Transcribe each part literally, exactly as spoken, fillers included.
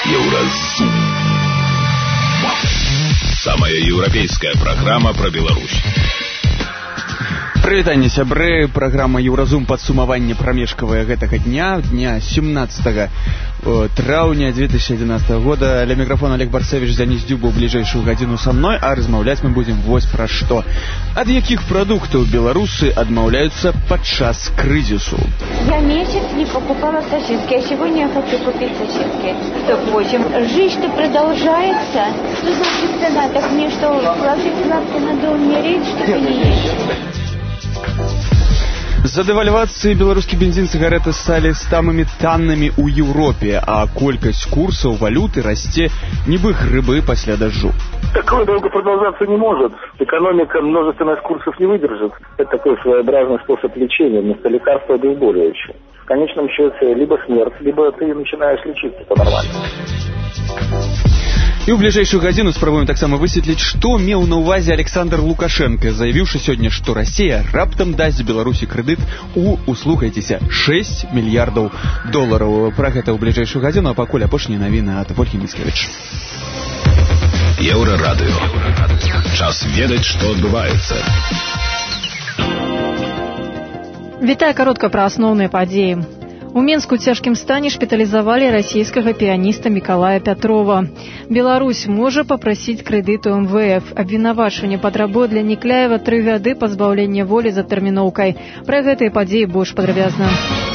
Еўразум. Самая еўрапейская программа про Беларусь. Прывітанне, сябры, праграма Еўразум, падсумаванне прамежкавае гэтага дня, дня семнадцатага траўня две тысячи одиннадцатого года. Ля мікрафона Олег Барцевич, Дзяніс Дзюба ў бліжэйшую гадзіну са мной, а размаўляць мы будзем вось пра што. Ад якіх прадуктаў беларусы адмаўляюцца падчас крызісу? Я месяц не покупала сосиски, а сегодня я хочу купить сосиски. сто восемь. Жизнь-то продолжается. Что значит цена? Так мне что, положить лапки надо умереть, чтобы не есть? З-за дэвальвацыі беларускі бензін, цыгареты сталі самымі таннымі ў Еўропе, а колькасць курсаў валюты расце нібы грибы пасля дождю. Такое долго продолжаться не может. Экономика множественность курсов не выдержит. Это такой своеобразный способ лечения, вместо лекарства обезболивающее. В конечном счете либо смерть, либо ты начинаешь лечиться по-нормальному. І ў бліжэйшую гадзіну спрабуем таксама высветліць, што меў на ўвазе Александр Лукашенко, заявіўшы сёння, што Расія раптам дасць Беларусі крэдыт у, услухайцеся, шэсць мільярдаў долараў. Пра гэта ў бліжэйшую гадзіну, а пакуль апошнія навіны ад Вольгі Міцкевіч. Еўрарадыё. Час ведаць, што адбываецца. Вітаю, каротка пра асноўныя падзеі. У Менску ў цяжкім стане шпіталізавалі расійскага піяніста Мікалая Пятрова. Беларусь можа папрасіць крэдыт у эм вэ эф. Абвінавачванне патрабуе для Никляева тры гады пазбаўлення волі за тэрміноўкай. Пра гэтыя падзеі больш падрабязна.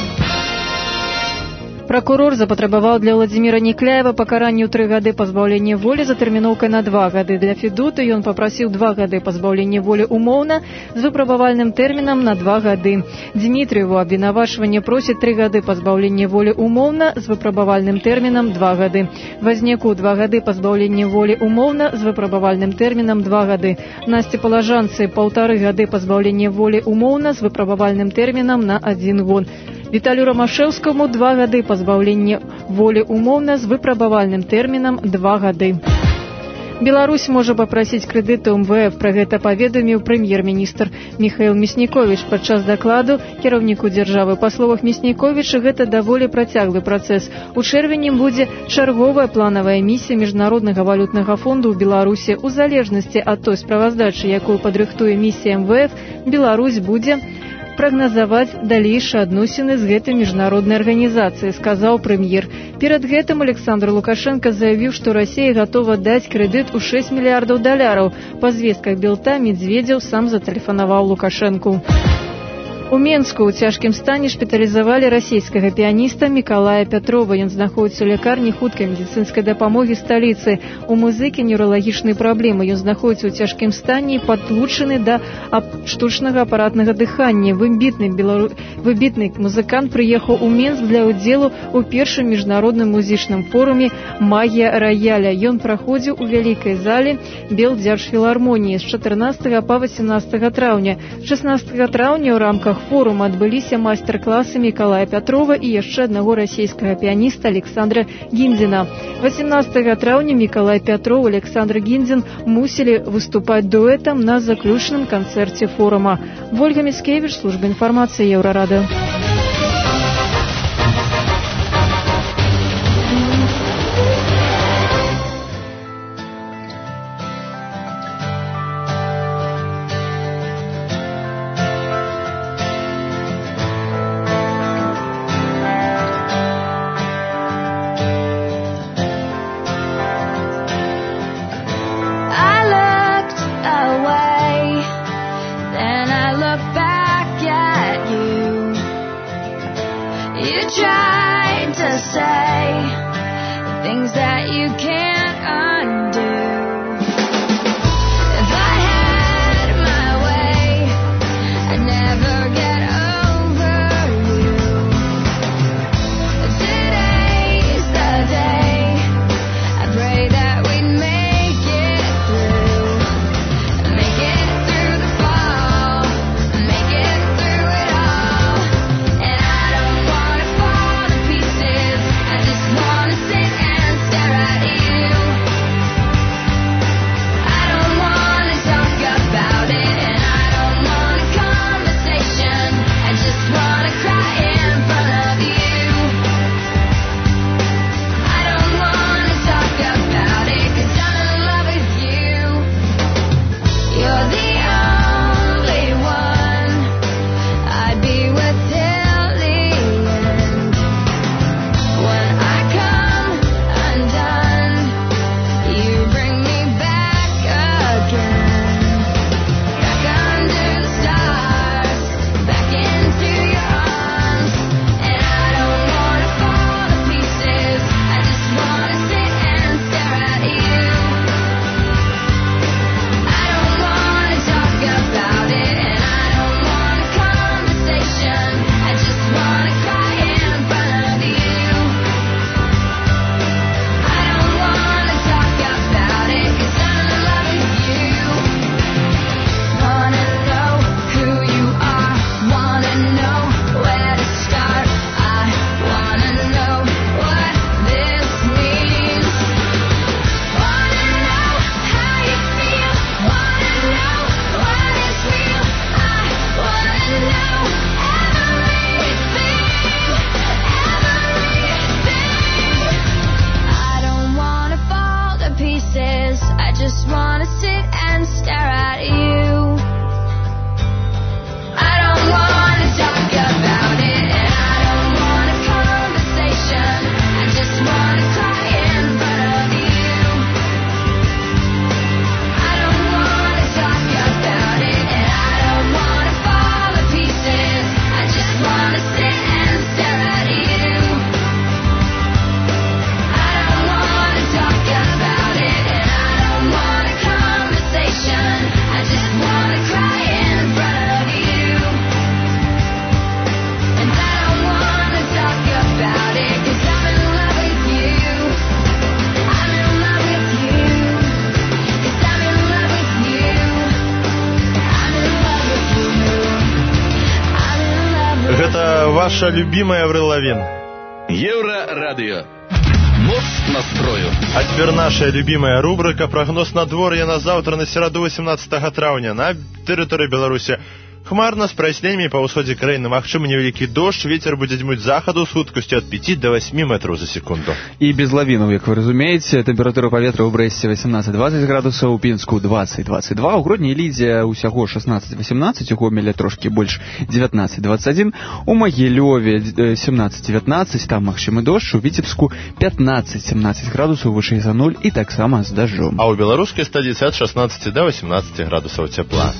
Прокурор запатрабаваў для Владзіміра Никляева пакаранне ў тры гады пазбаўлення волі за тэрміноўкай на два гады. Для Федута ён папрасіў два гады пазбаўлення волі умоўна з выпрабавальным тэрмінам на два гады. Дмітрыеву абвінавачванне просіць тры гады пазбаўлення волі умоўна з выпрабавальным тэрмінам два гады. Вазняку два гады пазбаўлення волі умоўна з выпрабавальным тэрмінам два гады. Насці Палажанцы паўтары гады пазбаўлення волі умоўна з выпрабавальным тэрмінам на адзін год. Віталю Рамашэўскаму два гады пазбаўлення волі умоўна з выпрабавальным тэрмінам два гады. Беларусь можа папрасіць крэдыт у эм вэ эф. Пра гэта паведаміў прэм'ер-міністр Міхаіл Мясніковіч падчас дакладу кіраўніку дзяржавы. Па словах Мясніковіча, гэта даволі працяглы працэс. У чэрвені будзе чарговая планавая місія Міжнароднага валютнага фонду ў Беларусі. У залежнасці ад той справаздачы, якую падрыхтуе місія эм вэ эф, Беларусь будзе прагназаваць далейшыя адносіны з гэтай міжнароднай арганізацыяй, сказаў прэм'ер. Перад гэтым Александр Лукашенко заявіў, што Расія гатова даць крэдыт у шэсць мільярдаў даляраў. Па звестках Белта Медведзеў сам затэлефанаваў Лукашэнку. У Менску ў цяжкім стане шпіталізавалі расійскага піяніста Мікалая Пятрова. Ён знаходіцца ў лякарні хуткай медыцынскай дапамогі сталіцы. У музыкі неўралагічныя праблемы. Ён знаходіцца ў цяжкім стане і падлучаны да штучнага апаратнага дыхання. Выбітны, белару... Выбітны музыкант прыехаў у Менск для ўдзелу ў першым міжнародным музычным форуме «Магія раяля». Ён праходзіў у вялікай зале Белдзяржфілармоніі з чатырнаццатага па васемнаццатага траўня. шаснаццатага траўня ў рамках форума адбыліся майстар-класы Мікалая Пятрова і яшчэ аднаго расійскага піяніста Александра Гіндзіна. васемнаццатага траўня Мікалай Пятров і Александр Гіндзін мусілі выступаць дуэтам на заключным канцэрце форума. Вольга Міцкевіч, служба інфармацыі Еўрарадыё. ваша любимая Аврил Лавин. Еврорадио. Мост настрою. А теперь наша любимая рубрика «Прогноз надвор'я на завтра, на середу восемнадцатого траўня на тэрыторыі Беларусі». Хмарно, с прояснениями по ўсходзе краіны магчымы невялікі дождж, ветер будзе дзьмуць захаду з хуткасцю ад пяти до восьми метров за секунду. І без лавінаў, як вы разумееце, тэмпература паветра ў Брэсце восемнадцать-двадцать градусаў, у Пінску двадцать-двадцать два, у Гродні і Лідзе ўсяго шестнадцать-восемнадцать, у Гомелі трошкі больш девятнадцать-двадцать один, у Магілёве семнадцать-девятнадцать, там магчымы дождж, у Віцебску пятнадцать-семнадцать градусаў вышэй за нуль і таксама з дажджом. А ў беларускай сталіцы ад шестнадцати до восемнадцати градусаў цяпла.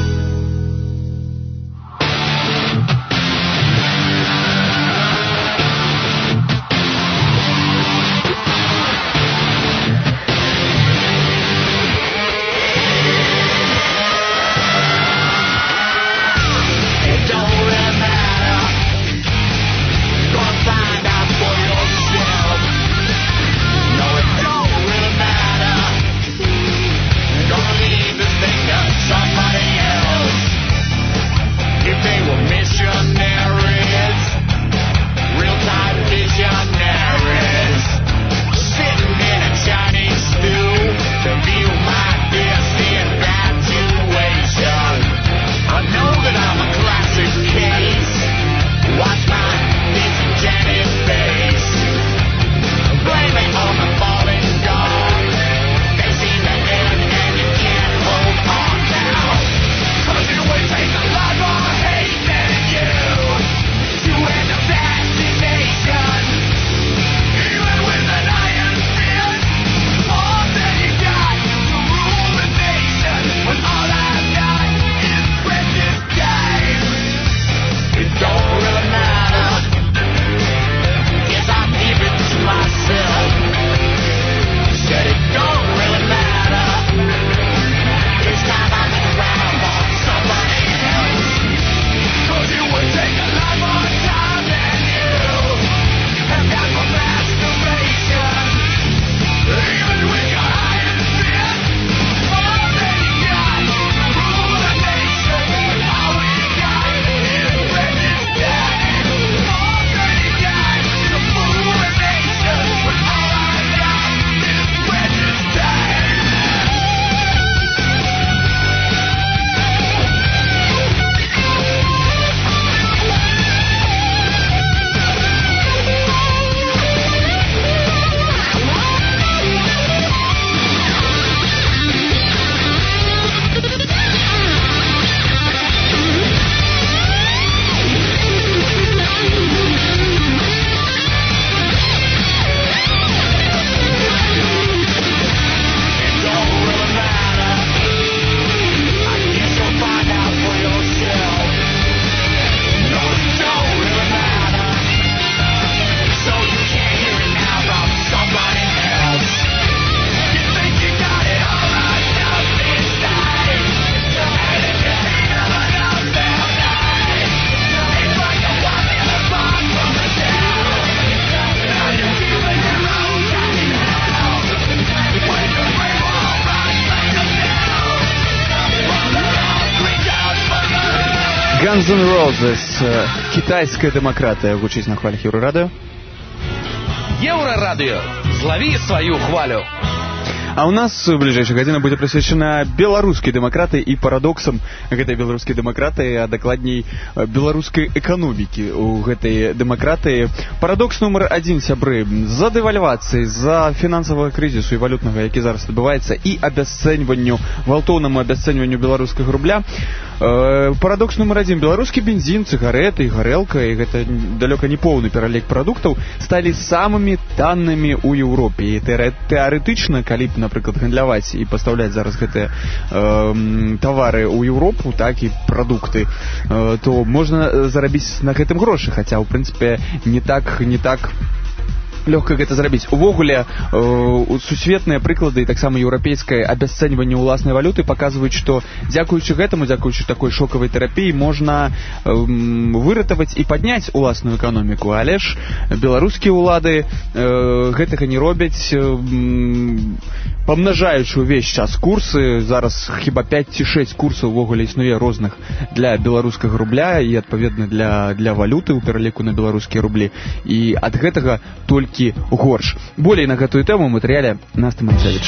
Guns N' Roses, китайская демократия, гучить на хвалях Еврорадио. Еврорадио, злови свою хвалю. А у нас в ближайшая гадзіна будзе прысвечана беларускай дэмакратыі і парадоксам гэтай беларускай дэмакратыі, а дакладней беларускай эканомікі у гэтай дэмакратыі. Парадокс нумар адзін, сябры, за дэвальвацыяй, за фінансавага крызісу і валютнага, які зараз адбываецца, і абясцэньванню, гвалтоўнаму абясцэньванню беларускага рубля. Парадокс нумар адзін, беларускі бензін, цыгарэты і гарэлка, і гэта далёка не поўны пералік прадуктаў, сталі самымі таннымі ў Еўропе. І тэарэтычна, калі б, напрыклад, гандляваць і пастаўляць зараз гэтыя э, тавары ў Еўропу, так і прадукты, э, то можна зарабіць на гэтым грошы, хаця ў прынцыпе не так не так лёгка гэта зрабіць. Увогуле э, сусветныя прыклады і таксама еўрапейскае абясцэньванне ўласнай валюты паказваюць, што дзякуючы гэтаму, дзякуючы такой шокавай тэрапіі можна э, выратаваць і падняць уласную эканоміку, але ж беларускія ўлады э, гэтага не робяць, э, памнажаючы ўвесь час курсы. Зараз хіба пяць ці шэсць курсаў увогуле існуе розных для беларускага рубля і адпаведна для, для валюты ў пераліку на беларускія рублі, і ад гэтага толькі горш. Болей на гэтую тэму ў матэрыяле Насты Манцевіч.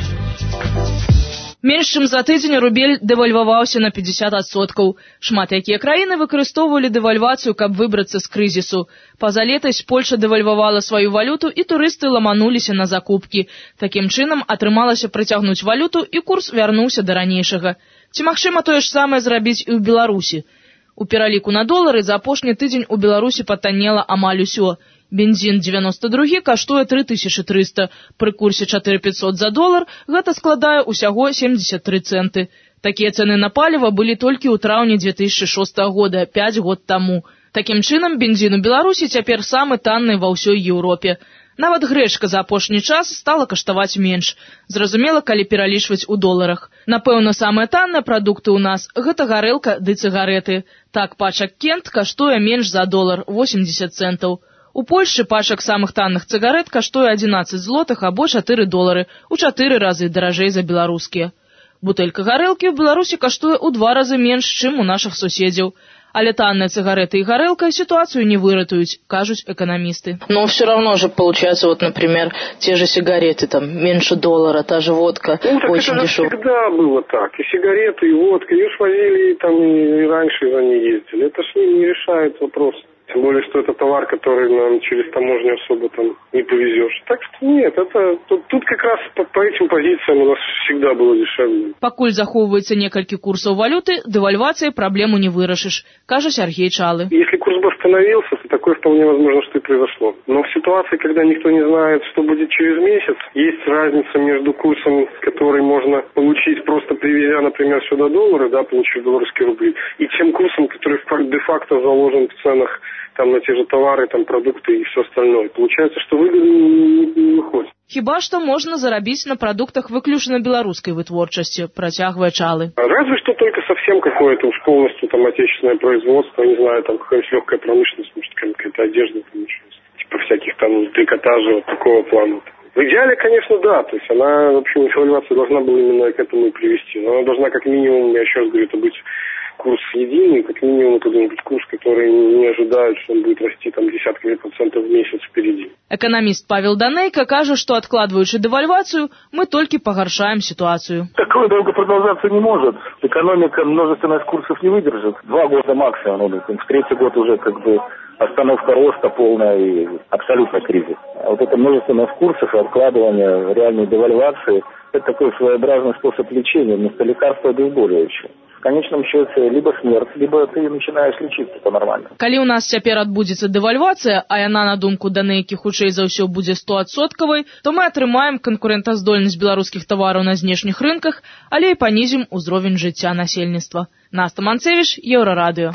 Менш чым за тыдзень рубель дэвальваваўся на пятьдесят адсоткаў. Шмат якія краіны выкарыстоўвалі дэвальвацыю, каб выбрацца з крызісу. Паза летась Польша дэвальвавала сваю валюту, і турысты ламануліся на закупкі. Такім чынам атрымалася прыцягнуць валюту, і курс вярнуўся да ранейшага. Ці магчыма тое ж самае зрабіць і ў Беларусі? У пераліку на долары за апошні тыдзень у Беларусі патаннела амаль усё. Бензин девяносто два каштуе три тысячи триста, пры курсе четыре тысячи пятьсот за долар гэта складае усяго семьдесят три цэнты. Такія цэны на паліва былі толькі ў траўні две тысячи шостага года, пяць год таму. Такім чынам, бензин у Беларусі цяпер самы танны ва ўсёй Еўропе. Нават грэчка за апошні час стала каштаваць менш. Зразумела, калі пералічваць у доларах. Напэўна, самыя танныя прадукты ў нас гэта гарэлка ды цыгарэты. Так, пачак Кент каштуе менш за долар, восемьдесят цэнтаў. У Польшчы пачак самых танных цыгарэт каштуе адзінаццаць злотых або чатыры долары, у чатыры разы даражэй за беларускія. Бутэлька гарэлкі ў Беларусі каштуе ў два разы менш, чым у нашых суседзяў. Але танныя цыгареты и горелка ситуацию не выратуют, кажут экономисты. Но все равно же получается, вот, например, те же сигареты, там, меньше доллара, та же водка, ну, очень дешевая. Это всегда было так. И сигареты, и водка, ее ж возили, и, там, и раньше за ней ездили. Это ж не, не решает вопрос. Тем более, что это товар, который нам через таможню особо там не повезешь. Так что нет, это тут, тут как раз по, по этим позициям у нас всегда было дешевле. Покуль захоўваецца некалькі курсаў валюты, девальвацией проблему не вырашишь, кажа Сергей Чалы. Если курс бы остановился, то такое вполне возможно, что и произошло. Но в ситуации, когда никто не знает, что будет через месяц, есть разница между курсом, который можно получить просто привезя, например, сюда доллары, да, получив белорусские рубли, и тем курсом, который де-факто заложен в ценах там на те же товары, там продукты и все остальное. Получается, что выгодно не, не выходит. Хіба што можна зарабіць на продуктах выключна беларускай вытворчасці, працягвае Чалы. Разве что только совсем какое-то уж полностью там отечественное производство, не знаю, там какая-нибудь легкая промышленность, может какая-то одежда, там, типа всяких там трикотажей вот такого плана. В идеале, конечно, да, то есть она, в общем, девальвация должна была именно к этому и привести. Но она должна как минимум, я еще раз говорю, это быть курс единый, как минимум это должен быть курс, который не ожидают, что он будет расти там десятками процентов в месяц впереди. Экономист Павел Данейко кажа, что откладываючи девальвацию, мы только погоршаем ситуацию. Такое долго продолжаться не может. Экономика множественность курсов не выдержит. Два года максимум. В третий год уже как бы остановка роста полная и абсолютно кризис. А вот это множественность курсов и откладывание реальной девальвации – это такой своеобразный способ лечения вместо лекарства обезболивающего. В конечном счете либо смерть, либо ты начинаешь лечиться по-нормально. Калі у нас цяпер адбудзецца дэвальвацыя, а яна, на думку Данейкі, хутчэй за ўсё будзе стоадсоткавай, то мы атрымаем канкурэнтаздольнасць беларускіх тавараў на знешніх рынках, але і панізім узровень жыцця насельніцтва. Наста Манцевіч, Еўрарадыё.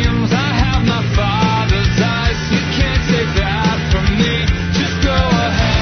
Go ahead.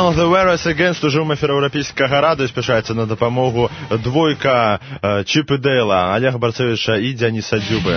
Channel The Whereas Against уже ў эфіры еўрапейскага рады спяшаецца на дапамогу двойка э, Чіп і Дейла, Олега Барцевіча і Дзяніса Дзюбы.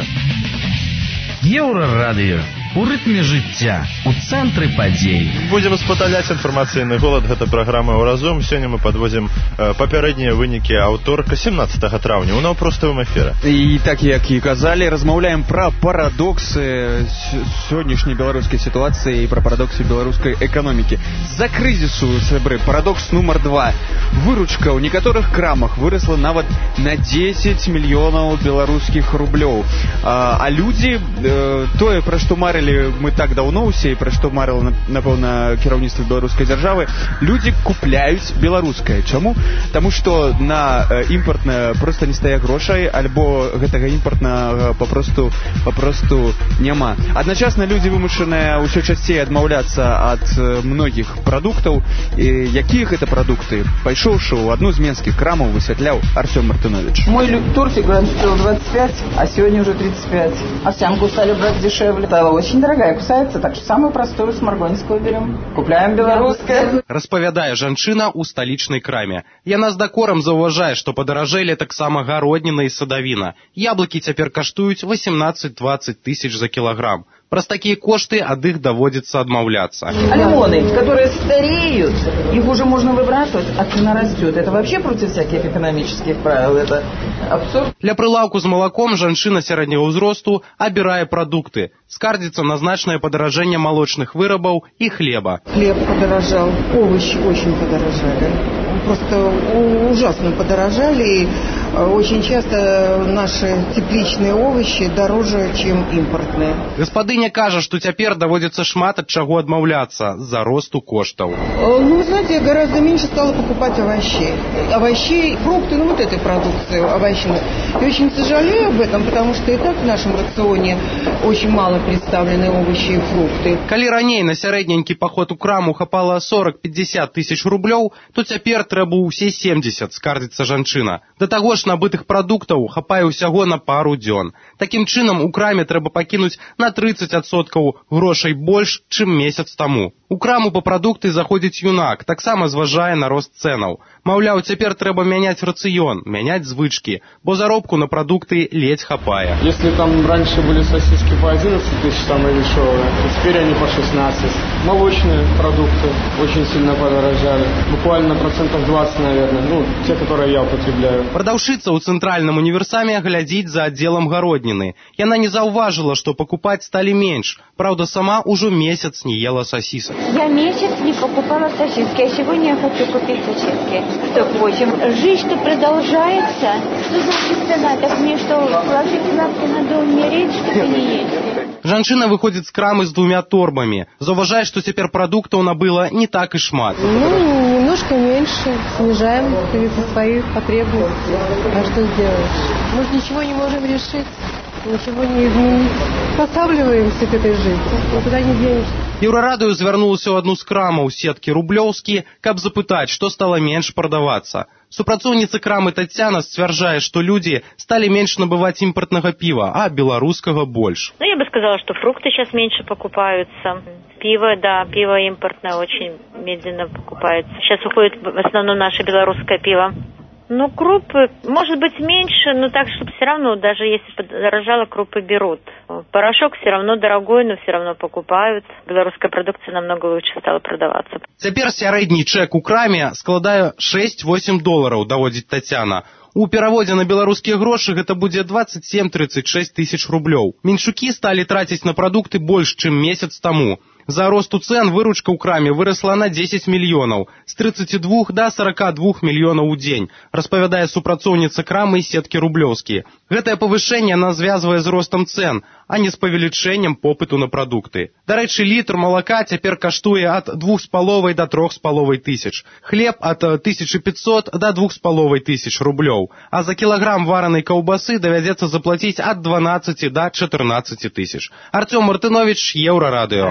Еўрарадыё у рытме жыцця, у цэнтры падзей. Будзем спаталяць інфармацыйны голад. Гэта праграма «Еўразум». Сёння мы падводзім э, папярэднія вынікі аўторка семнаццатага траўня ў наўпроставым эфіры. І так, як і казалі, размаўляем пра парадоксы сённяшняй беларускай сітуацыі і пра парадоксы беларускай эканомікі. З-за крызісу, сябры, парадокс нумар два. Выручка ў некаторых крамах вырасла нават на дзесяць мільёнаў беларускіх рублёў. А, а людзі, э, тое, пра што марылі мы так даўно ўсе, і пра што марыла, напэўна, кіраўніцтва беларускай дзяржавы, людзі купляюць беларускае. Чаму? Таму што на э, імпартнае проста не стае грошай, альбо гэтага імпартнага папросту папросту няма. Адначасна людзі вымушаныя ўсё часцей адмаўляцца ад э, многіх прадуктаў. І якія гэта прадукты? Пайшоўшы ў адну з менскіх крамаў, высвятляў Артём Мартынович. Мой тортик раньше стоил двадцать пять, а сегодня уже тридцать пять. Овсянку стали брать дешевле. Стала очень дорогая, кусается, так что самую простую с марганецкую берем. Купляем белорусское. Распавядае жанчына ў сталічнай краме. Яна з дакорам заўважае, што падаражэлі таксама гародніна і садавіна. Яблыкі цяпер каштуюць восемнадцать-двадцать тысяч за кілаграм. Праз такія кошты ад іх даводзіцца адмаўляцца. А лимоны, которые стареют, их уже можно выбрасывать, а цена растет. Это вообще против всяких экономических правил. Это абсурд. Для прылаўку з малаком жанчына сярэдняга ўзросту абірае прадукты. Скардзіцца на значнае падаражэнне малочных вырабаў і хлеба. Хлеб подорожал, овощи очень подорожали. Просто ужасно подорожали. Очень часто наши тепличные овощи дороже, чем импортные. Гаспадыня кажа, што цяпер даводзіцца шмат ад чаго адмаўляцца з-за росту коштаў. Ну, вы знаете, я гораздо меньше стала покупать овощей. Овощей, фрукты, ну вот этой продукции овощной. И очень сожалею об этом, потому что и так в нашем рационе очень мало представлены овощи и фрукты. Калі раней на сярэдненькі паход у краму хапала сорок-пятьдесят тысяч рублёў, то цяпер трэба ўсе семьдесят, скардзіцца жанчына. Да таго ж набытых прадуктаў хапае ўсяго на пару дзён. Такім чынам у краме трэба пакінуць на тридцать адсоткаў грошай больш, чым месяц таму. У краму па прадукты заходзіць юнак, таксама зважае на рост цэнаў. Маўляў, цяпер трэба мяняць рацыён, мяняць звычкі, бо заробку на прадукты ледзь хапае. Если там раньше были сосиски по одиннадцать тысяч, самые дешевые, то теперь они по шестнадцать. Молочные продукты очень сильно подорожали. Буквально процентов двадцать, наверное. Ну, те, которые я употребляю. Прадаўшыца ў цэнтральным універсаме глядзіць за аддзелам гародніны. Яна не заўважыла, што пакупаць сталі менш. Праўда, сама ўжо месяц не ела сосисок. Я месяц не покупала сосиски, а сегодня я хочу купить сосиски. Так, в общем, жизнь-то продолжается. Что значит цена? Так мне что, положить лапки надо умереть, чтобы не есть? Жанчына выходзіць з крамы з двумя торбамі. Заўважае, што цяпер прадуктаў набыла не так і шмат. Ну, немножко меньше. Снижаем свои потребности. А что сделаешь? Мы же ничего не можем решить. Ничего не изменить. Поставливаемся к этой жизни. Никуда не денешься. Еўрарадыё звярнулася ў адну з крамаў сеткі рублёўскі, каб запытаць, што стала менш прадавацца. Супрацоўніца крамы Тацяна сцвярджае, што людзі сталі менш набываць імпартнага піва, а беларускага больш. Ну, я бы сказала, что фрукты сейчас меньше покупаются. Пиво, да, пиво импортное очень медленно покупается. Сейчас уходит в основном наше белорусское пиво. Ну, крупы, может быть, меньше, но так, чтобы все равно, даже если подорожало, крупы берут. Порошок все равно дорогой, но все равно покупают. Белорусская продукция намного лучше стала продаваться. Цяпер сярэдні чэк у краме складае шэсць-восем долараў, даводзіць Тацяна. У пераводзе на беларускія грошы гэта будзе двадцать семь - тридцать шесть тысяч рублёў. Меншукі сталі траціць на прадукты больш, чым месяц таму. За росту цен выручка ў краме вырасла на дзесяць мільёнаў, з тридцати двух до сорока двух мільёнаў у дзень, распавядае супрацоўніца крамы і сеткі рублёўскі. Гэтае павышэнне яна звязвае з ростам цен, а не з павелічэннем попыту на прадукты. Дарэчы, літр малака цяпер каштуе ад двух з паловай да трох з паловай тысяч, хлеб ад тысячы пятьсот да двух з паловай тысяч рублёў, а за кілаграм варанай каўбасы давядзецца заплаціць ад дванаццаці да чатырнаццаці тысяч. Артём Мартынович, Еўрарадыё.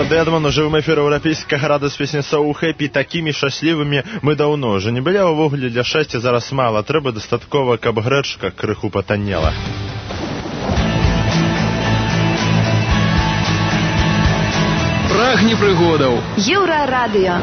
Джона Дэдмана, жывым эфіру еўрапейскага радыё з песня «So Happy». Такімі шчаслівымі мы даўно уже не былі, увогуле для шчасця зараз мала. Трэба дастаткова, каб грэчка крыху патаннела. Прагні прыгодаў. Еўрарадыё.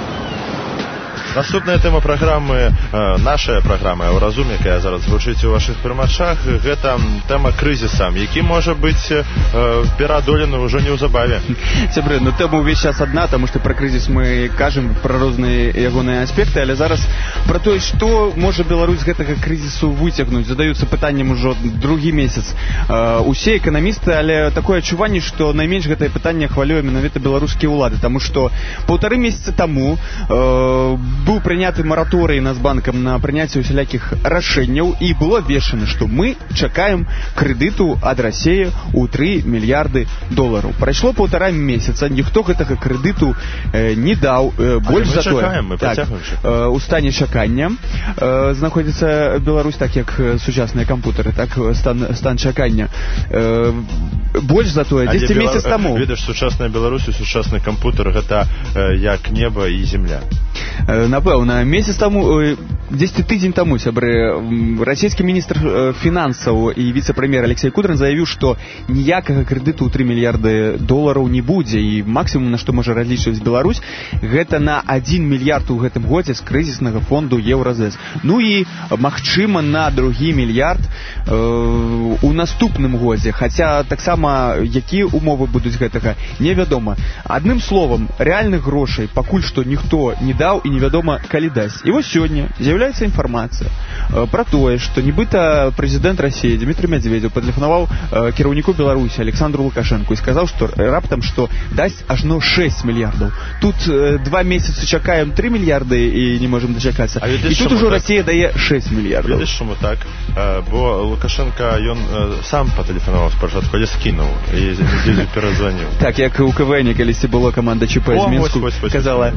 Наступная тэма праграмы, э, наша праграма «Еўразум», якая зараз звучыць у вашых прымачах, гэта тэма крызіса, які можа быць э, пераадолены ўжо неўзабаве. Сябры, ну тэма ўвесь час адна, таму што пра крызіс мы кажам пра розныя ягоныя аспекты, але зараз пра тое, што можа Беларусь з гэтага крызісу выцягнуць, задаюцца пытаннем ужо другі месяц. Э, усе эканамісты, але такое адчуванне, што найменш гэтае пытанне хвалюе менавіта беларускія ўлады, таму што паўтары месяца таму э, быў прыняты мараторый Нацбанкам на прыняцце усялякіх рашэнняў, і было абвешчана, што мы чакаем крэдыту ад Расіі ў тры мільярды долараў. Прайшло паўтара месяца, ніхто гэтага крэдыту э, не даў. Э, больш за тое, так, э, у стане чакання э, знаходзіцца Беларусь, так як сучасныя кампутары, так стан, стан чакання. Э, больш за тое, дзесяць Бела... месяц таму. Ведаш, сучасная Беларусь і сучасны кампутар гэта э, як неба і земля. Напэўна, месяц таму, дзесьці тыдзень таму, сябры, расійскі міністр фінансаў і віцэ-прэм'ер Алексей Кудрин заявіў, што ніякага крэдыту ў тры мільярды долараў не будзе, і максімум, на што можа разлічваць Беларусь, гэта на адзін мільярд у гэтым годзе з крызіснага фонду Еўразэс. Ну і, магчыма, на другі мільярд э, у наступным годзе, хаця таксама якія умовы будуць гэтага, невядома. Адным словам, рэальных грошай пакуль што ніхто не даў і невядома, калі дасць. І вось сёння з'яўляецца інфармацыя э, пра тое, што нібыта прэзідэнт Расіі Дмітрий Медведев патэлефанаваў э, кіраўніку Беларусі Александру Лукашенку і сказаў, што раптам, што дасць ажно шэсць мільярдаў. Тут э, два месяцы чакаем тры мільярды і не можам дачакацца. А і тут ужо так? Расія дае шэсць мільярдаў. Ведаеш, чаму так? Э, бо Лукашенко, ён э, сам патэлефанаваў спачатку, але скінуў і недзелю перазваніў. Так, як у КВН калісьці было каманда ЧП з Мінску, казала,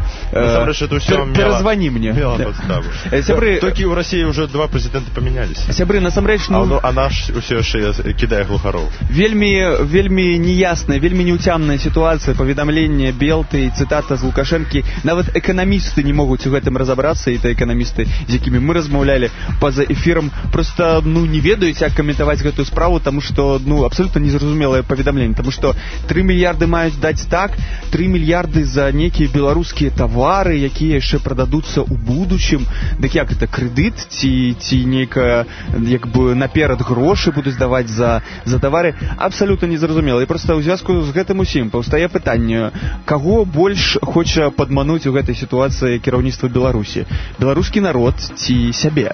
перазвані мне. Сябры, толькі ў Расіі ўжо два прэзідэнты памяняліся. Сябры, насамрэч, ну, а, а наш усё яшчэ кідае глухароў. Вельмі, вельмі неясная, вельмі неўцямная сітуацыя, паведамленне Белты, цытата з Лукашэнкі. Нават эканамісты не могуць у гэтым разабрацца, і та эканамісты, з якімі мы размаўлялі па-за эфірам, проста, ну, не ведаюць, як каментаваць гэтую справу, таму што, ну, абсалютна незразумелае паведамленне, таму што тры мільярды маюць даць так, тры мільярды за нейкія беларускія тавары, якія яшчэ прададуцца ў будучым. Дык як гэта, крэдыт ці, ці нейкая, як бы, наперад грошы будуць даваць за, за тавары, абсалютна незразумела. І проста ў звязку з гэтым усім паўстае пытанне, каго больш хоча падмануць у гэтай сітуацыі кіраўніцтва Беларусі? Беларускі народ ці сябе?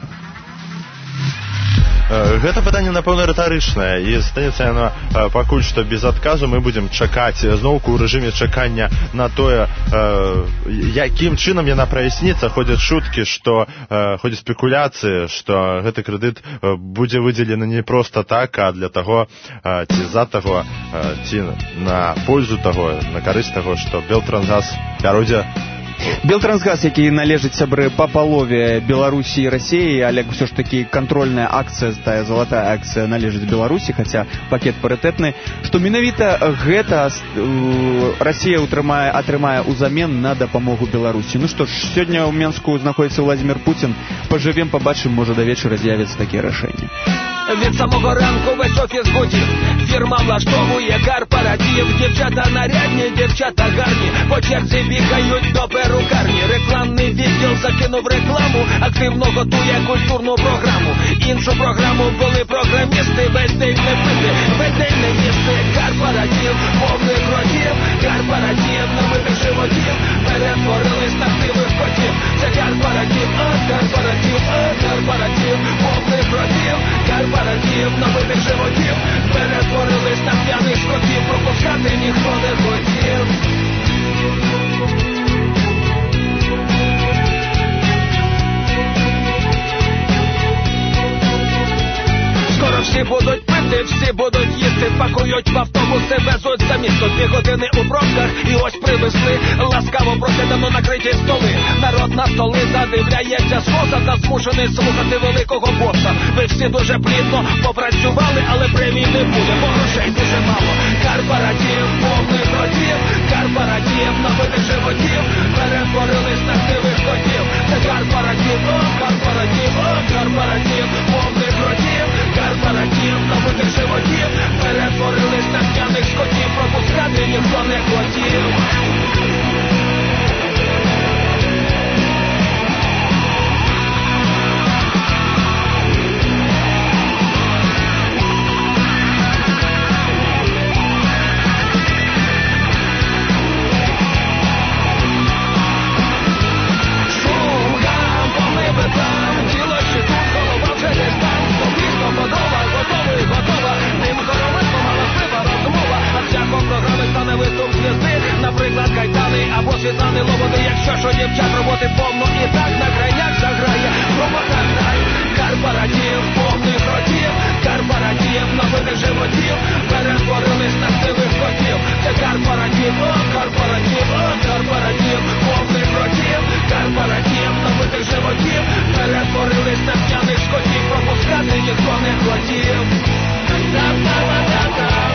Гэта пытанне, напэўна, рытарычнае, і застанецца яно пакуль што без адказу. Мы будзем чакаць зноўку ў рэжыме чакання на тое, якім чынам яна праясніцца. Ходзяць шуткі, што ходзяць спекуляцыі, што гэты крэдыт будзе выдзелены не проста так, а для таго, ці за таго, ці на пользу таго, на карысць таго, што Белтрансгаз пяройдзе. Белтрансгаз, які належыць, сябры, па палове Беларусі і Расіі, але ўсё ж такі кантрольная акцыя, тая залатая акцыя належыць Беларусі, хаця пакет парытэтны, што менавіта гэта э, Расія атрымае, атрымае ўзамен на дапамогу Беларусі. Ну што ж, сёння ў Менску знаходзіцца Владзімір Пуцін. Пажывем, пабачым, можа да вечара з'явяцца такія рашэнні. Від самого ранку весь офіс гудів, фірма влаштовує корпоратив, дівчата нарядні, дівчата гарні, по черзі бігають до перукарні. Рекламний відділ закинув рекламу, активно готує культурну програму. Іншу програму були програмісти, весь день не пити, весь день не їсти. Корпоратив, повний кротів, корпоратив, набитих животів, перетворились на сивих котів. Це корпоратив, а корпоратив, а корпоратив, повний кротів, корпоратив, набитих животів, перетворились на п'яних скотів, пропускати ніхто не хотів. Скоро всі будуть пити, всі будуть їсти, пакують в автобуси, везуть за місто. Дві години у пробках і ось привезли, ласкаво просидано накриті столи. Народ народ на столи задивляється скоса та змушений слухати великого боса. Ви всі дуже плідно попрацювали, але премій не буде, бо грошей дуже мало. Корпоратив, повний кротів, корпоратив, набитих животів, перетворились на хтивих котів. Це корпоратив, о, корпоратив, о, корпоратив, повний кротів, корпоратив, набитих животів, перетворились на п'яних скотів, пропускати ніхто не хотів. Наприклад, Кайдани або Світлани Лободи. Якщо що дівчат роботи повно і так на крайняк заграє пропаганда. Корпоратив, повний кротів, корпоратив, набитих животів, перетворились на хтивих котів. Це корпоратив, о, корпоратив, о, корпоратив, повний кротів, корпоратив, набитих животів, перетворились на п'яних скотів, пропускати ніхто не хотів. Там-там-там-там.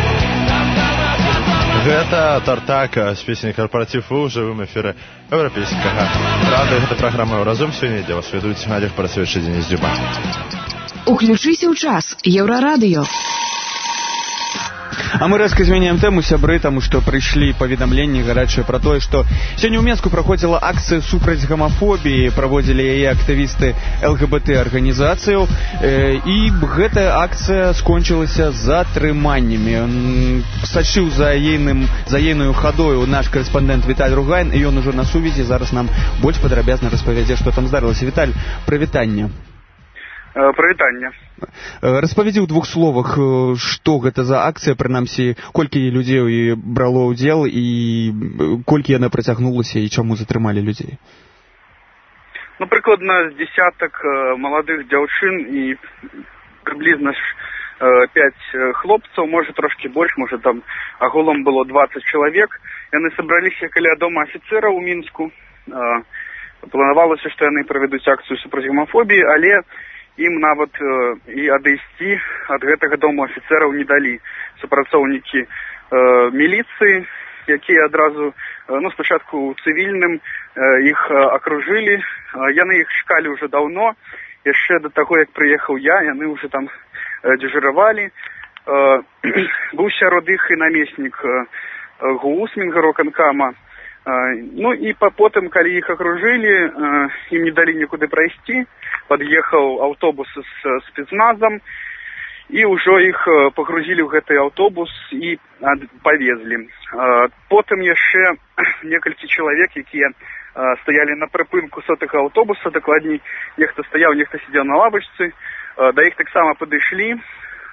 Гэта Тартак з песняй «Корпоратив» у жывым эфіры еўрапейскага рады. Гэта праграма «Еўразум». Сёння для вас ведуць Олег Парасевіч і Денис Дзюба. Уключыся ў час. Еўрарадыё. А мы рэзка змяняем тэму, сябры, таму што прыйшлі паведамленні гарачыя пра тое, што сёння ў Менску праходзіла акцыя супраць гамафобіі, праводзілі яе актывісты эл гэ бэ тэ-арганізацыяў, э, і гэтая акцыя скончылася затрыманнямі. Сачыў за ейным, за ейнаю хадою наш корэспандэнт Віталь Ругайн, і ён ужо на сувязі, зараз нам больш падрабязна распавядзе, што там здарылася. Віталь, прывітанне. Прывітанне. Распавядзі ў двух словах, што гэта за акцыя, прынамсі, колькі людзей брало ўдзел і колькі яна працягнулася і чаму затрымалі людзей? Ну, прыкладна з десятак маладых дзяўчын і прыблізна пяць хлопцаў, можа трошкі больш, можа там агулам было дваццаць чалавек. Яны сабраліся каля дома афіцэра ў Мінску. Планавалася, што яны правядуць акцыю супраць гамафобіі, але ім нават э, і адысці ад гэтага дому афіцэраў не далі супрацоўнікі э, міліцыі, якія адразу, э, ну, спачатку ў цывільным э, іх э, акружылі. Э, яны іх чакалі ўжо даўно, яшчэ да таго, як прыехаў я, яны ўжо там э, дзежуравалі. Э, быў сярод іх і намеснік э, гуусмінга роканкама. Ну і потым, калі іх акружылі, ім не далі нікуды прайсці, пад'ехаў аўтобус з спецназам, і ўжо іх пагрузілі ў гэты аўтобус і павезлі. Потым яшчэ некалькі чалавек, якія стаялі на прыпынку сотага аўтобуса, дакладней, нехта стаяў, нехта сидзеў на лавачцы, да іх таксама падышлі,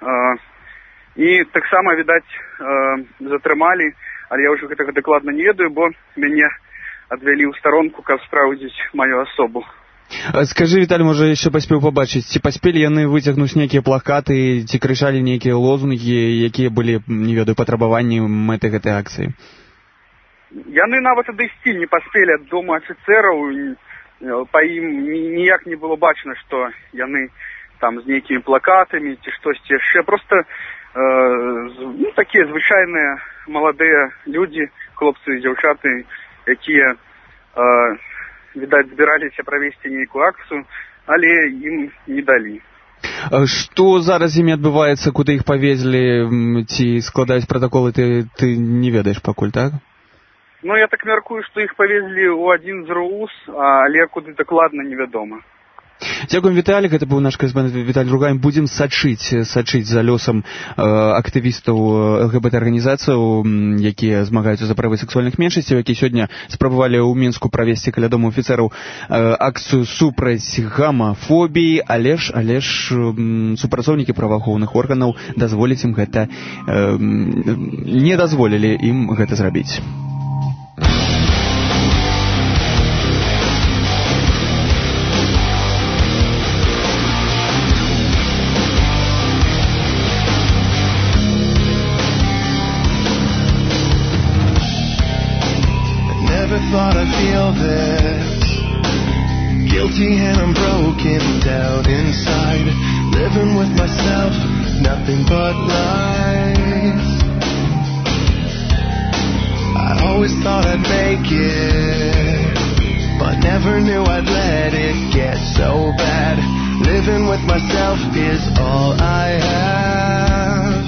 і таксама, відаць, затрымалі. Але я ўжо гэтага дакладна не ведаю, бо мяне адвялі ў старонку, каб спраўдзіць маю асобу. Скажы, Віталь, можа, яшчэ паспеў пабачыць, ці паспелі яны выцягнуць нейкія плакаты, ці крычалі нейкія лозунгі, якія былі, не ведаю, патрабаванні мэты гэтай акцыі? Яны нават адысці не паспелі ад дома афіцэраў, па ім ніяк не было бачна, што яны там з нейкімі плакатамі ці штосьці яшчэ. Проста ну, такія звычайныя маладыя людзі, хлопцы і дзяўчаты, якія, э, відаць, збіраліся правесці нейкую акцыю, але ім не далі. Што зараз з імі адбываецца, куды іх павезлі, ці складаюць пратаколы, ты, ты не ведаеш пакуль, так? Ну, я так мяркую, што іх павезлі ў адзін з РУС, але куды дакладна невядома. Дзякуем, Віталій, гэта быў наш корэспандэнт Віталь Ругайн. Будзем сачыць, сачыць за лёсам э, актывістаў эл гэ бэ тэ-арганізацыяў, якія змагаюцца за правы сексуальных меншасцяў, якія сёння спрабавалі ў Мінску правесці каля дому афіцэраў э, акцыю супраць гамафобіі, але ж, але ж э, супрацоўнікі праваахоўных органаў дазволіць ім гэта, э, не дазволілі ім гэта зрабіць. Thought I'd feel this Guilty and I'm broken down inside, living with myself, nothing but lies. I always thought I'd make it, but never knew I'd let it get so bad. Living with myself is all I have.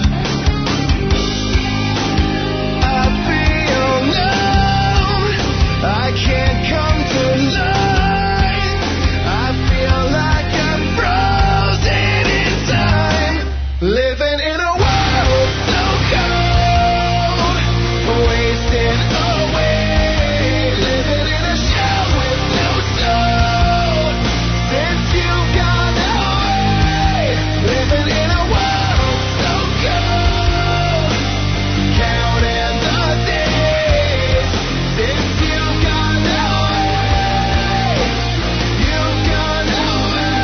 I feel numb, I can't come to life. I feel like I'm frozen in time, living in a world so cold, wasting away, living in a shell with no soul. Since you've gone away, living in a world so cold, counting the days. Since you've gone away, you've gone away.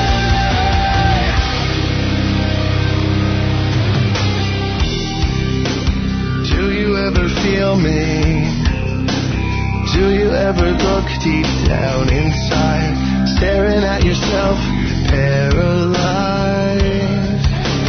Do you ever feel me? Do you ever look deep down inside, staring at yourself, paralyzed?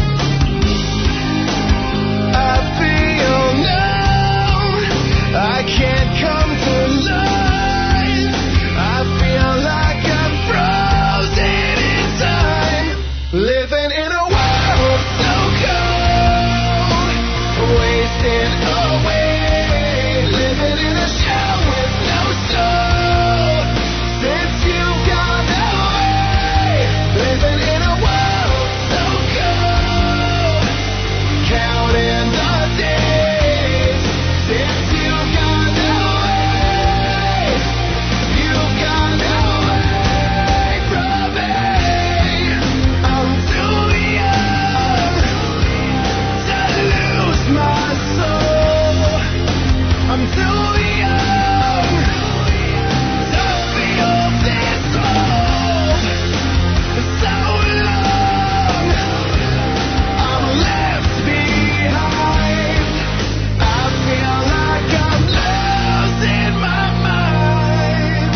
I feel numb, I can't come to life. I feel like I'm frozen in time, living in a world so cold, wasting away, living in a shell with no soul. Since you've gone away, living in a world so cold, counting the days. Since you've gone away, you've gone away from me. I'm too young to lose my soul. I'm too young to feel this old. So long I'm left behind. I feel like I'm losing my mind.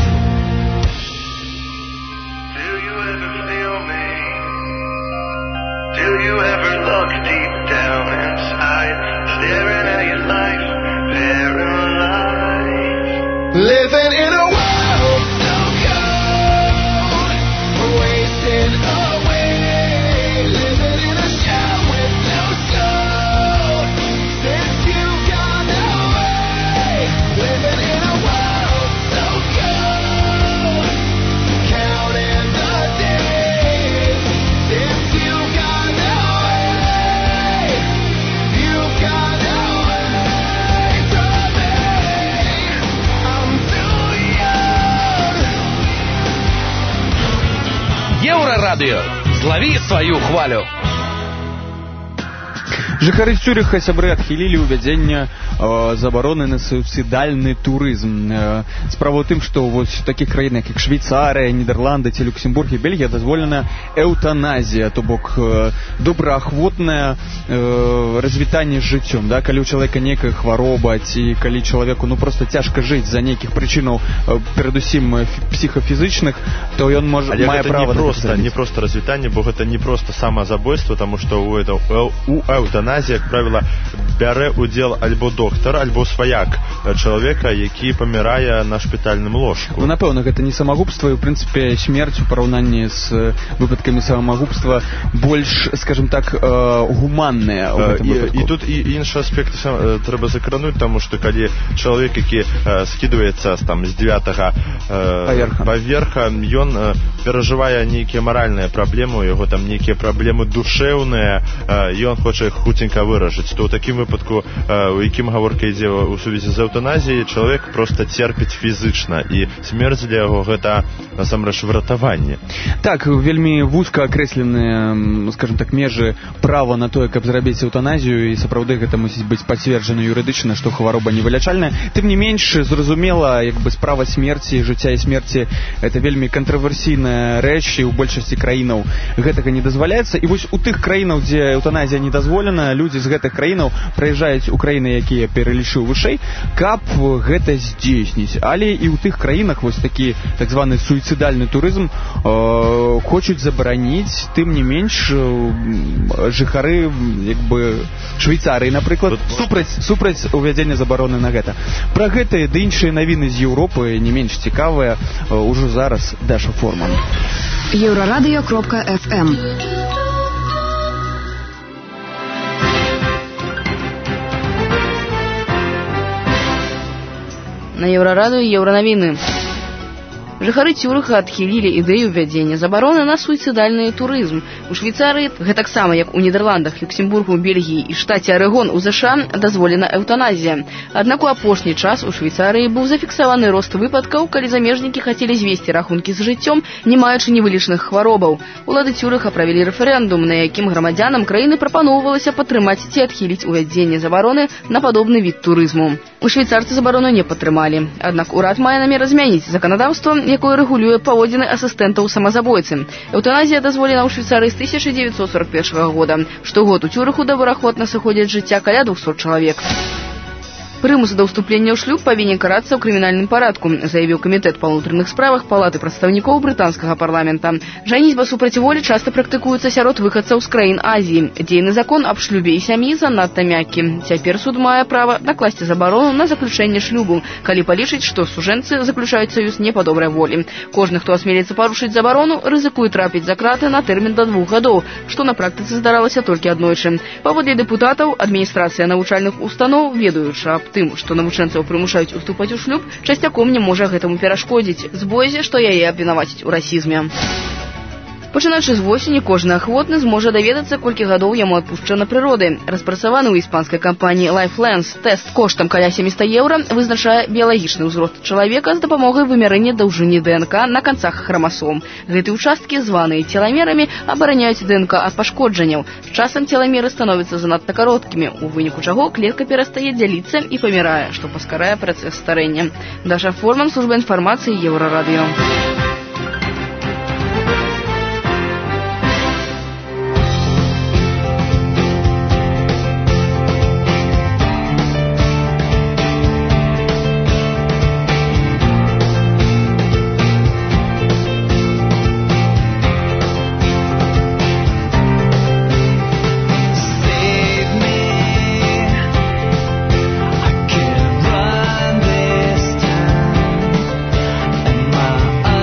Do you ever feel me? Do you ever look deep down inside, staring at your life, paralyzed? Living in a world so cold, wasting away, living in a shell with no soul. Since you've gone away, living in a world so cold, counting the days. Since you've gone away, you've gone away from me. I'm too young. Еўрарадыё. Злаві сваю хвалю. Жыхары Цюрыха сябры адхілілі ўвядзенне э, забароны на суіцыдальны турызм. Э, справа ў тым, што вось у такіх краінах, як Швейцарыя, Нідерланды ці Люксембург і Бельгія дазволена эўтаназія, то бок э, добраахвотнае э, развітанне з жыццём. Да? Калі ў чалавека нейкая хвароба, ці калі чалавеку ну проста цяжка жыць з-за нейкіх прычынаў, э, перадусім псіхафізычных, то ён можа Але мае гэта права не проста, не проста развітанне, бо гэта не проста самазабойства, таму што у, это, у эўтаназіі, як правіла, бярэ удзел альбо доктар, альбо сваяк чалавека, які памірае на шпітальным ложку. Ну, напэўна, гэта не самагубства, і, ў прынцыпе, смерць у параўнанні з выпадкамі самагубства больш, скажем так, э, гуманная ў гэтым выпадку. І, і тут і іншы аспект э, трэба закрануць, таму што калі чалавек, які э, скідваецца там з дзевятага э, паверха, ён э, перажывае нейкія маральныя праблемы, у яго там нейкія праблемы душэўныя, э, ён хоча іх хуценька выражыць, то ў такім выпадку, у якім гаворка ідзе ў сувязі з эўтаназіяй, чалавек проста церпіць фізычна, і смерць для яго гэта насамрэч выратаванне. Так, вельмі вузка акрэсленыя, скажем так, межы права на тое, каб зрабіць эўтаназію, і сапраўды гэта мусіць быць пацверджана юрыдычна, што хвароба невылячальная. Тым не менш, зразумела, як бы справа смерці, жыцця і смерці это вельмі кантрверсійная рэч, і ў большасці краінаў гэтага не дазваляецца. І вось у тых краінах, дзе эўтаназія не дазволена, звычайна людзі з гэтых краінаў прыязджаюць у краіны, якія пералічыў вышэй, каб гэта здзейсніць. Але і ў тых краінах вось такі так званы суіцыдальны турызм э, хочуць забараніць, тым не менш э, жыхары як бы Швейцарыі, напрыклад, супраць, супраць увядзення забароны на гэта. Пра гэтыя ды іншыя навіны з Еўропы не менш цікавыя ўжо зараз Даша Форман. Еўрарадыё кропка эф эм. На Еўрарадыё еўранавіны. Жыхары Цюрыха адхілілі ідэю ўвядзення забароны на суіцыдальны турызм. У Швейцарыі, гэтаксама як у Нідерландах, Люксембургу, Бельгіі і штаце Арэгон у ЗША дазволена эўтаназія. Аднак у апошні час у Швейцарыі быў зафіксаваны рост выпадкаў, калі замежнікі хацелі звесці рахункі з жыццём, не маючы невылечных хваробаў. Улады Цюрыха правялі рэферэндум, на якім грамадзянам краіны прапаноўвалася падтрымаць ці адхіліць увядзенне забароны на падобны від турызму. У швейцарцы забарону не падтрымалі. Аднак урад мае намер змяніць заканадаўства, якое рэгулюе паводзіны асістэнтаў самазабойцы. Эўтаназія дазволена ў Швейцарыі з тысяча дзевяцьсот сорок першага года. Штогод у Цюрыху добраахвотна сыходзяць жыцця каля двухсот чалавек. Прымус да ўступлення ў шлюб павінен карацца ў крымінальным парадку, заявіў камітэт па ўнутраных справах Палаты прадстаўнікоў брытанскага парламента. Жаніцьба супраць волі часта практыкуецца сярод выхадцаў з краін Азіі. Дзейны закон аб шлюбе і сям'і занадта мяккі. Цяпер суд мае права накласці забарону на заключэнне шлюбу, калі палічыць, што сужэнцы заключаюць саюз не па добрай волі. Кожны, хто асмеліцца парушыць забарону, рызыкуе трапіць за краты на тэрмін да двух гадоў, што на практыцы здаралася толькі аднойчы. Паводле дэпутатаў, адміністрацыя навучальных устаноў, ведаючы аб тым, што навучэнцаў прымушаюць уступаць у шлюб, часцяком не можа гэтаму перашкодзіць, з боязі, што яе абвінаваціць у расізме. Пачынаючы з восені, кожны ахвотны зможа даведацца, колькі гадоў яму адпушчана прыроды. Распрацаваны ў іспанскай кампаніі LifeLens тэст коштам каля сяміста еўра вызначае біялагічны ўзрост чалавека з дапамогай вымярэння даўжыні ДНК на канцах храмасом. Гэтыя ўчасткі, званыя целамерамі, абараняюць ДНК ад пашкоджанняў. З часам целамеры становяцца занадта кароткімі, у выніку чаго клетка перастае дзяліцца і памірае, што паскарае працэс старэння. Даша Форман, служба інфармацыі, Еўрарадыё. My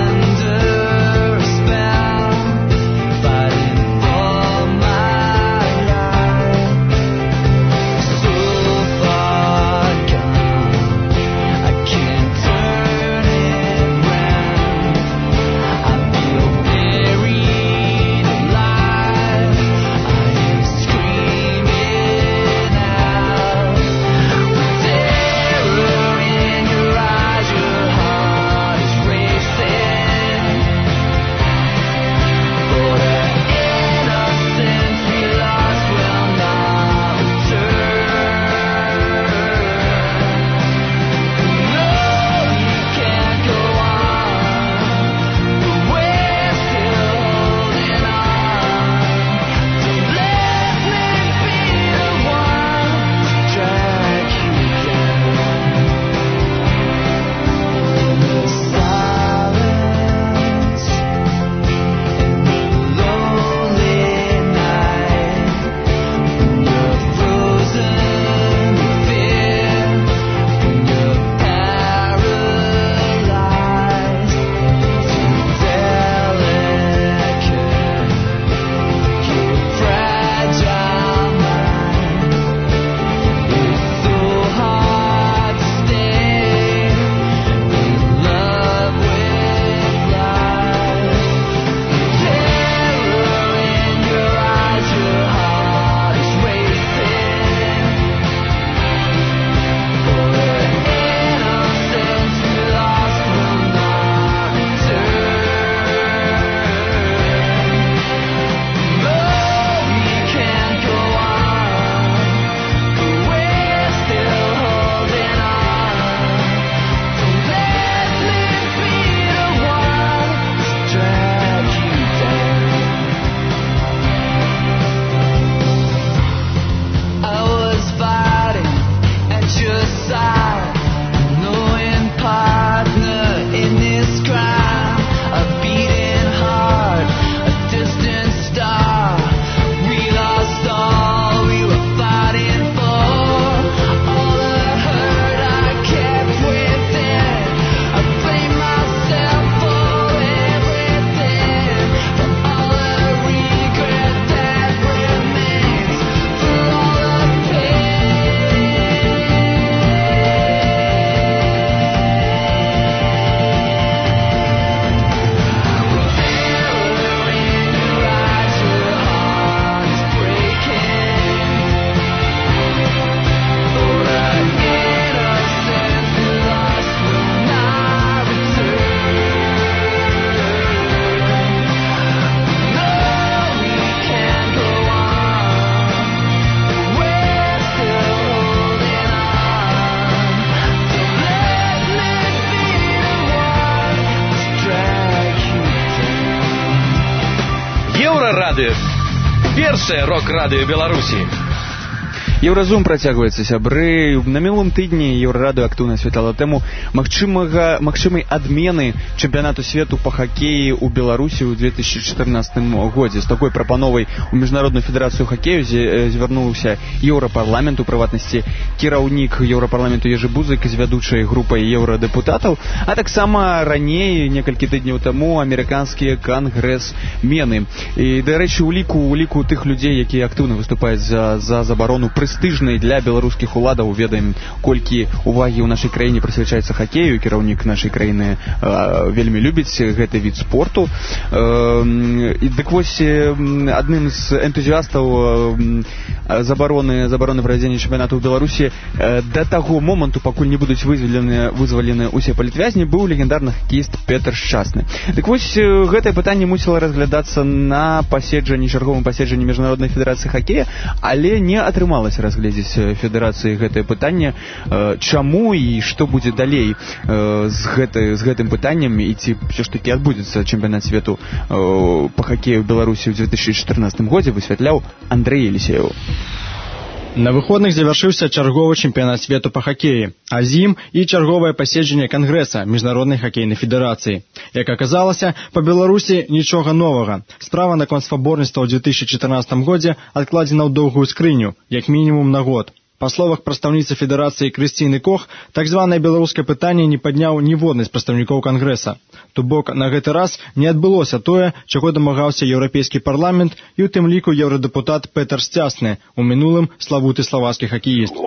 Еўрарадыё. Першае рок-радыё Беларусі. Еўразум працягваецца, сябры. На мінулым тыдні Еўрарадыё актыўна асвятляла тэму магчымага магчымай адмены чэмпіянату свету па хакеі ў Беларусі ў две тысячы чатырнаццатым годзе. З такой прапановай у міжнародную федэрацыю хакею звярнуўся Еўрапарламент, у прыватнасці кіраўнік Еўрапарламенту Ежы Бузык з вядучай групай еўрадэпутатаў, а таксама раней, некалькі тыдняў таму, амерыканскія кангрэсмены. І, дарэчы, у ліку у ліку тых людзей, якія актыўна выступаюць за, за забарону прэстыжнай для беларускіх уладаў, ведаем, колькі увагі ў нашай краіне прысвячаецца хакею. Кіраўнік нашай краіны э, вельмі любіць гэты від спорту. Э, і, дык вось, адным з энтузіастаў э, забароны забароны правядзення чэмпіянату ў Беларусі э, да таго моманту, пакуль не будуць вызвалены вызвалены ўсе палітвязні, быў легендарны хакеіст Петр Шчасны. Дык вось, э, гэтае пытанне мусіла разглядацца на паседжанні чарговым паседжанні міжнароднай федэрацыі хакея, але не атрымалася разгледзець федэрацыі гэтае пытанне. Чаму і што будзе далей з, гэтай, з гэтым пытаннем, і ці ўсё ж такі адбудзецца чэмпіянат свету па хакею ў Беларусі ў две тысячы чатырнаццатым годзе, высвятляў Андрэй Елісеў. На выходных завяршыўся чарговы чэмпіянат свету па хакеі, а з ім і чарговае паседжанне Кангрэса міжнароднай хакейнай федэрацыі. Як аказалася, па Беларусі нічога новага. Справа наконт спаборніцтва ў две тысячы чатырнаццатым годзе адкладзена ў доўгую скрыню, як мінімум на год. Па словах прадстаўніцы федэрацыі Крысціны Кох, так званае беларускае пытанне не падняў ніводны з прадстаўнікоў Кангрэса. То бок, на гэты раз не адбылося тое, чаго дамагаўся Еўрапейскі парламент і ў тым ліку еўрадэпутат Петр Шчасны, у мінулым славуты славацкі хакеіст.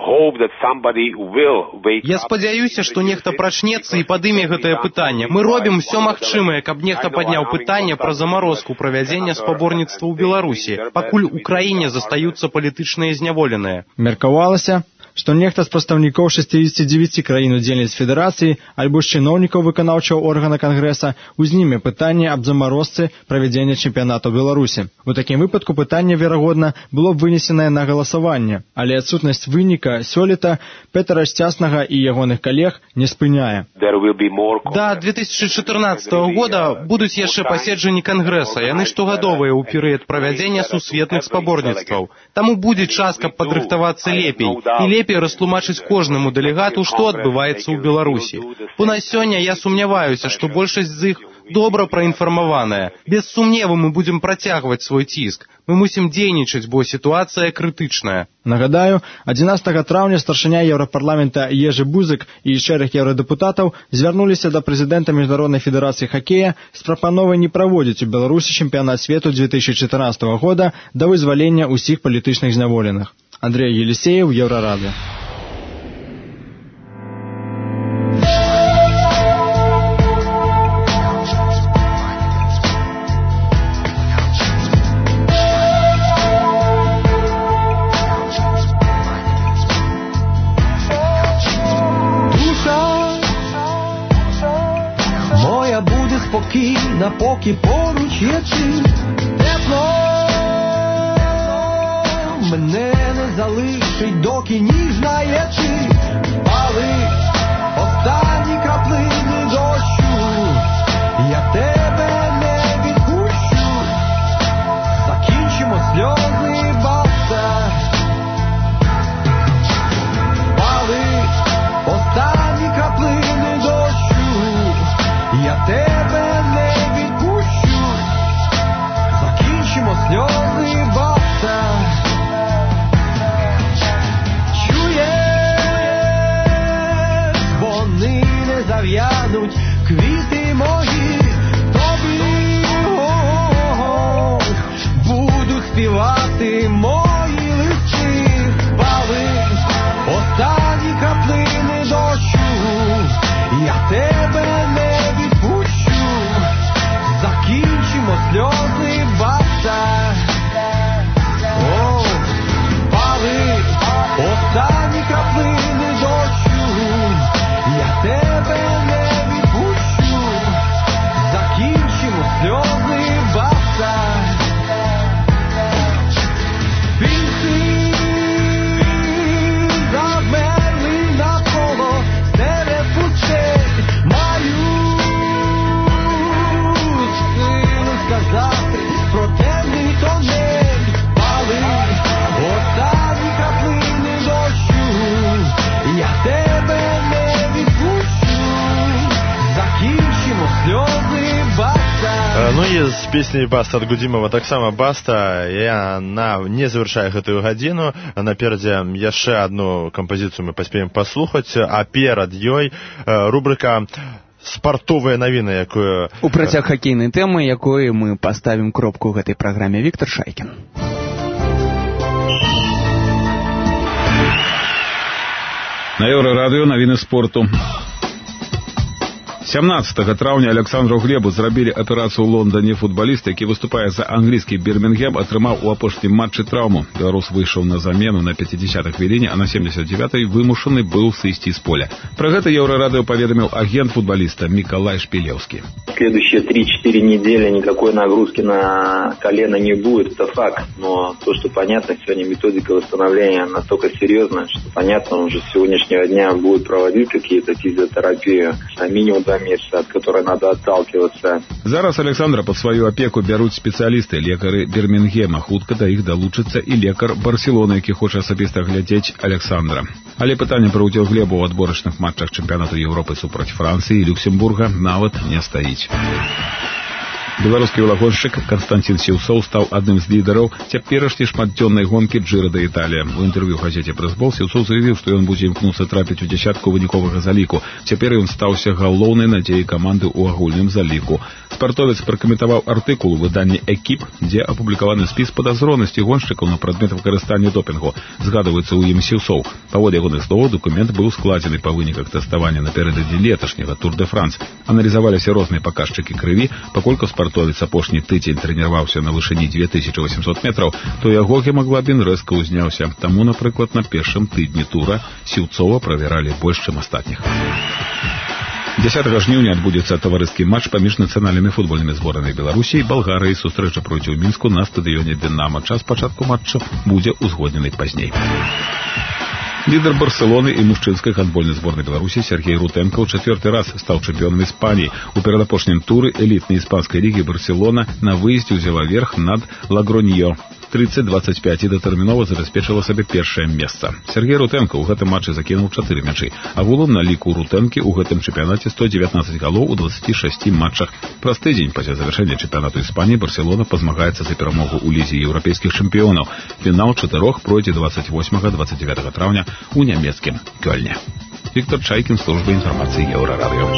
Я спадзяюся, што нехта прачнецца і падыме гэтае пытанне. Мы робім усё магчымае, каб нехта падняў пытанне пра замарозку правядзення спаборніцтва ў Беларусі, пакуль у краіне застаюцца палітычныя зняволеныя. Меркавалася, што нехта з прадстаўнікоў шэсцідзесяці дзевяці краін-удзельніц федэрацыі альбо з чыноўнікаў выканаўчага органа Кангрэса узніме пытанне аб замарозцы правядзення чэмпіянату Беларусі. У такім выпадку пытанне, верагодна, было б вынесенае на галасаванне, але адсутнасць выніка сёлета Петра Шчаснага і ягоных калег не спыняе. Да две тысячи чатырнаццатого года будуць яшчэ паседжанні Кангрэса, яны штогадовыя ў перыяд правядзення сусветных спаборніцтваў. Таму будзе час, каб падрыхтавацца лепей, і лепей растлумачыць кожнаму дэлегату, што адбываецца ў Беларусі. Бо на сёння я сумняваюся, што большасць з іх добра праінфармаваная. Без сумневу мы будзем працягваць свой ціск. Мы мусім дзейнічаць, бо сітуацыя крытычная. Нагадаю, адзінаццатага траўня старшыня Еўрапарламента Ежы Бузык і шэраг еўрадэпутатаў звярнуліся да прэзідэнта Міжнароднай федэрацыі хакея з прапановай не праводзіць у Беларусі чэмпіянат свету две тысячи чатырнаццатого года да вызвалення ўсіх палітычных зняволеных. Андрэй Елісеев, Еўрарадыё. Моя буде спокійна, поки поруч є ти. Тепло мене не залишить, доки ніжна є ти. Палить останні краплини дощу, я тебе не відпущу. Закінчимо сльози, баста. Палить останні краплини дощу, я тебе не відпущу. Закінчимо сльози, баста. слезы баста. Ну і з песняй «Баста» ад Гудзімова таксама «Баста». Я на не завяршаю гэтую гадзіну. Наперадзе яшчэ адну кампазіцыю мы паспеем паслухаць, а перад ёй рубрыка «Спартовыя навіны», якую... У працяг хакейнай тэмы, якой мы паставім кропку ў гэтай праграме. Віктор Шайкін. На Еўрарадыё навіны спорту. сямнаццатага траўня Александру Глебу зрабілі аперацыю ў Лондоне. Футбаліст, які выступае за англійскі Бірмінгем, атрымаў у апошнім матчы траўму. Беларус выйшаў на замену на пяцідзясятай хвіліне, а на семдзесят девятой вымушаны быў сысці з поля. Пра гэта Еўрарадыё паведаміў агент футболиста Миколай Шпилевский. Следующие три-четыре недели никакой нагрузки на колено не будет, это факт. Но то, что понятно, сегодня методика восстановления настолько серьезная, что понятно, он уже с сегодняшнего дня будет проводить какие-то физиотерапию на минимум два месяца, от которой надо отталкиваться. Зараз Александра под свою опеку бяруць спецыялісты, лекары Бірмінгема. Хутка да іх далучыцца і лекар Барселоны, які хоча асабіста глядзець Александра. Але пытанне пра ўдзел Глебу ў адборачных матчах чэмпіянату Еўропы супраць Францыі і Люксембурга нават не стаіць. Беларускі велагоншчык Константин Сіўцоў стаў адным з лідараў цяперашняй шматдзённай гонкі Джира да Італія. У інтэрв'ю газеце «Прэсбол» Сіўцоў заявіў, што ён будзе імкнуцца трапіць у дзясятку выніковага заліку. Цяпер ён стаўся галоўнай надзеяй каманды ў агульным заліку. Спартовец пракаментаваў артыкул у выданні «Экіп», дзе апублікаваны спіс падазронасцей гоншчыкаў на прадмет выкарыстання допінгу. Згадваецца ў ім Сіўцоў. Паводле ягоных словаў, дакумент быў складзены па выніках тэставання напярэдадні леташняга Тур де Франс. Аналізаваліся розныя паказчыкі крыві, паколькі спартовец апошні тыдзень трэніраваўся на вышыні две тысячи восемьсот метраў, то яго гемаглабін рэзка ўзняўся. Таму, напрыклад, на першым тыдні тура Сіўцова правяралі больш, чым астатніх. дзесятага жніўня адбудзецца таварыскі матч паміж нацыянальнымі футбольнымі зборамі Беларусі і Балгарыі. Сустрэча пройдзе ў Мінску на стадыёне «Дынамо». Час пачатку матча будзе ўзгоднены пазней. Лідар Барселоны і мужчынскай гандбольнай зборнай Беларусі Сергей Рутэнка ў чацвёрты раз стаў чэмпіёнам Іспаніі. У перадапошнім туры элітнай іспанскай лігі Барселона на выездзе ўзяла верх над Лагроньё тридцать двадцать пять і датэрмінова забяспечыла сабе першае месца. Сергей Рутэнка ў гэтым матчы закінуў чатыры мячы. Агулам на ліку Рутэнкі ў гэтым чэмпіянаце сто дзевятнаццаць галоў у двадцати шасці матчах. Праз тыдзень пасля завяршэння чэмпіянату Іспаніі Барселона пазмагаецца за перамогу ў лізе еўрапейскіх чэмпіёнаў. Фінал чатырох пройдзе двадцать восьмага двадцать девятага траўня у нямецкім Кёльне. Віктор Шайкін, служба інфармацыі Еўрарадыё.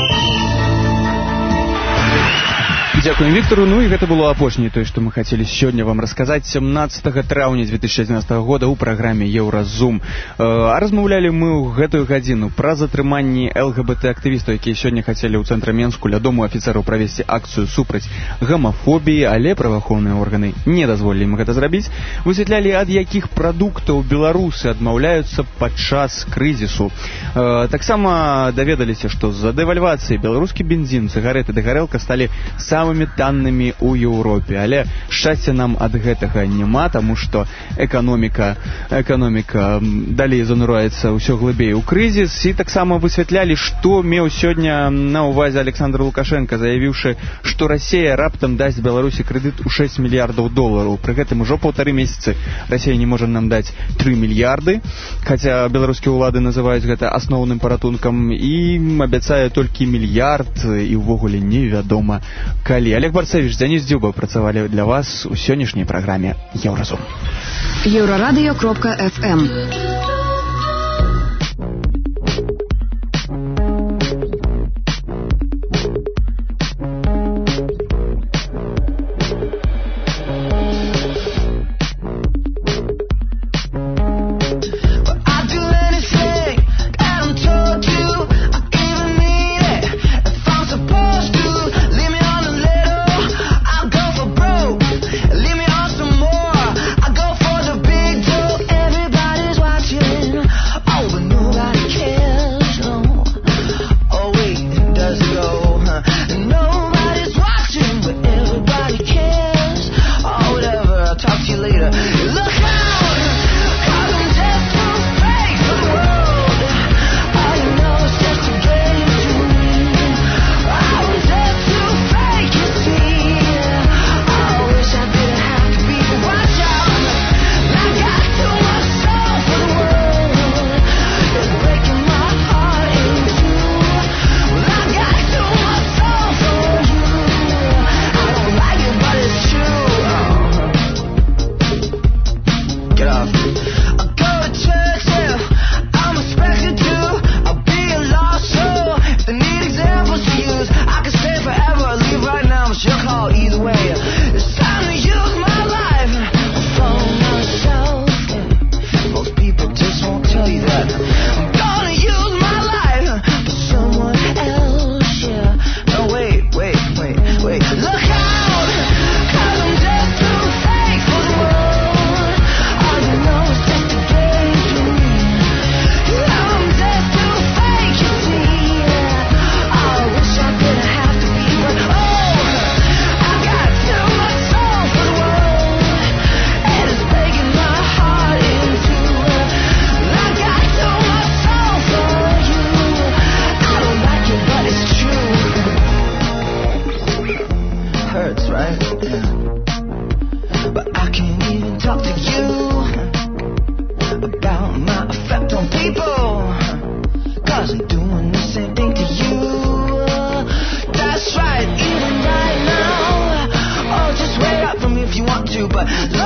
Дзякуем Віктору. Ну і гэта было апошняе тое, што мы хацелі сёння вам расказаць. Сямнаццатага траўня две тысячи адзінаццатага года ў праграме Еўразум. А размаўлялі мы ў гэтую гадзіну пра затрыманні эл гэ бэ тэ актывістаў, якія сёння хацелі ў цэнтры Менску ля дому афіцэраў правесці акцыю супраць гамафобіі, але праваахоўныя органы не дазволілі ім гэта зрабіць. Высвятлялі, ад якіх прадуктаў беларусы адмаўляюцца падчас крызісу. Таксама даведаліся, што з-за дэвальвацыі беларускі бензін, цыгарэты ды гарэлка сталі самымі таннымі ў Еўропе. Але шчасця нам ад гэтага няма, таму што эканоміка эканоміка далей занураецца ўсё глыбей у крызіс. І таксама высвятлялі, што меў сёння на ўвазе Александр Лукашенко, заявіўшы, што Расія раптам дасць Беларусі крэдыт у шэсць мільярдаў долараў. Пры гэтым ужо паўтары месяцы Расія не можа нам даць тры мільярды, хаця беларускія ўлады называюць гэта асноўным паратункам, і абяцае толькі мільярд, і ўвогуле невядома калі. Олег Барцевич, Дзяніс Дзюба працавалі для вас у сённяшняй праграме Еўразум. Еўрарадыё кропка эф эм. Leave me on some more. I go for the big dough. Everybody's watching. Yeah. But I can't even talk to you about my effect on people, 'cause I'm doing the same thing to you. That's right, even right now. Oh, just wait up for me if you want to, but